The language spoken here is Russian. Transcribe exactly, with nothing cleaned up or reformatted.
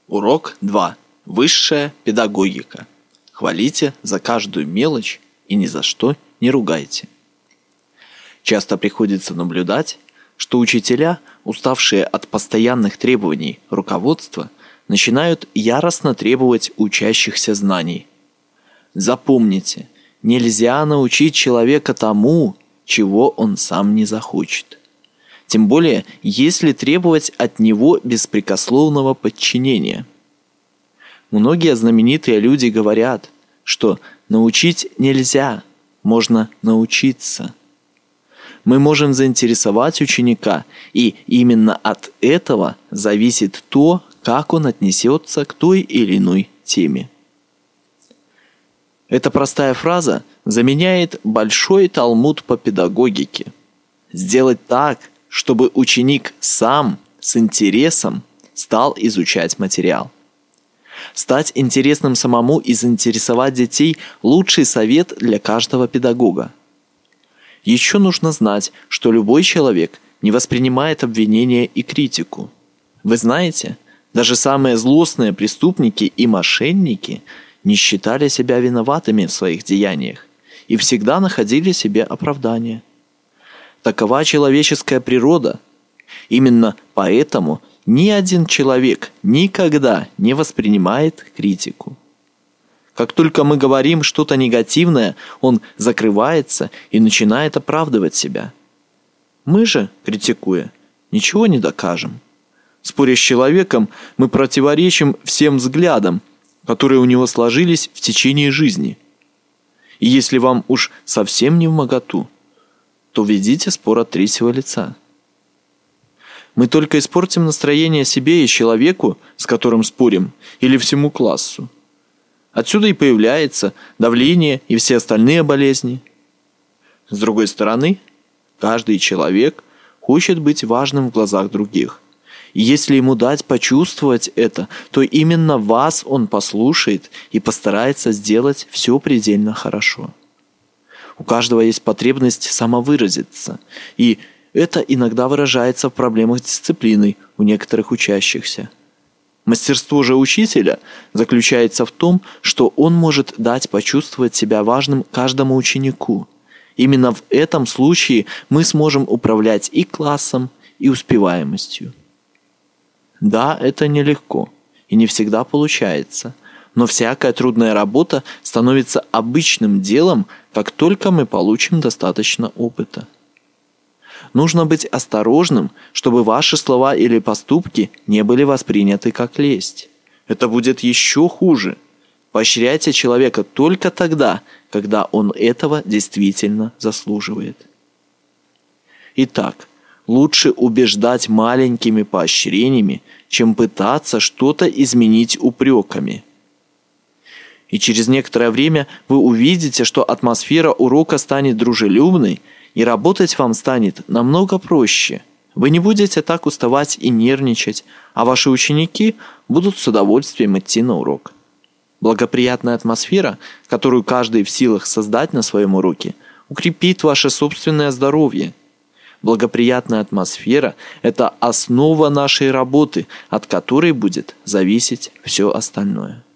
Урок два. Высшая педагогика. Хвалите за каждую мелочь и ни за что не ругайте. Часто приходится наблюдать, что учителя, уставшие от постоянных требований руководства, начинают яростно требовать учащихся знаний. Запомните, нельзя научить человека тому, чего он сам не захочет. Тем более, если требовать от него беспрекословного подчинения. Многие знаменитые люди говорят, что научить нельзя, можно научиться. Мы можем заинтересовать ученика, и именно от этого зависит то, как он отнесется к той или иной теме. Эта простая фраза заменяет большой талмуд по педагогике. Сделать так, чтобы ученик сам с интересом стал изучать материал. Стать интересным самому и заинтересовать детей – лучший совет для каждого педагога. Еще нужно знать, что любой человек не воспринимает обвинения и критику. Вы знаете, даже самые злостные преступники и мошенники не считали себя виноватыми в своих деяниях и всегда находили себе оправдание. Такова человеческая природа. Именно поэтому ни один человек никогда не воспринимает критику. Как только мы говорим что-то негативное, он закрывается и начинает оправдывать себя. Мы же, критикуя, ничего не докажем. Споря с человеком, мы противоречим всем взглядам, которые у него сложились в течение жизни. И если вам уж совсем не вмоготу, то ведите спор от третьего лица. Мы только испортим настроение себе и человеку, с которым спорим, или всему классу. Отсюда и появляется давление и все остальные болезни. С другой стороны, каждый человек хочет быть важным в глазах других. И если ему дать почувствовать это, то именно вас он послушает и постарается сделать все предельно хорошо. У каждого есть потребность самовыразиться, и это иногда выражается в проблемах с дисциплиной у некоторых учащихся. Мастерство же учителя заключается в том, что он может дать почувствовать себя важным каждому ученику. Именно в этом случае мы сможем управлять и классом, и успеваемостью. Да, это нелегко, и не всегда получается. Но всякая трудная работа становится обычным делом, как только мы получим достаточно опыта. Нужно быть осторожным, чтобы ваши слова или поступки не были восприняты как лесть. Это будет еще хуже. Поощряйте человека только тогда, когда он этого действительно заслуживает. Итак, лучше убеждать маленькими поощрениями, чем пытаться что-то изменить упреками. И через некоторое время вы увидите, что атмосфера урока станет дружелюбной, и работать вам станет намного проще. Вы не будете так уставать и нервничать, а ваши ученики будут с удовольствием идти на урок. Благоприятная атмосфера, которую каждый в силах создать на своем уроке, укрепит ваше собственное здоровье. Благоприятная атмосфера – это основа нашей работы, от которой будет зависеть все остальное.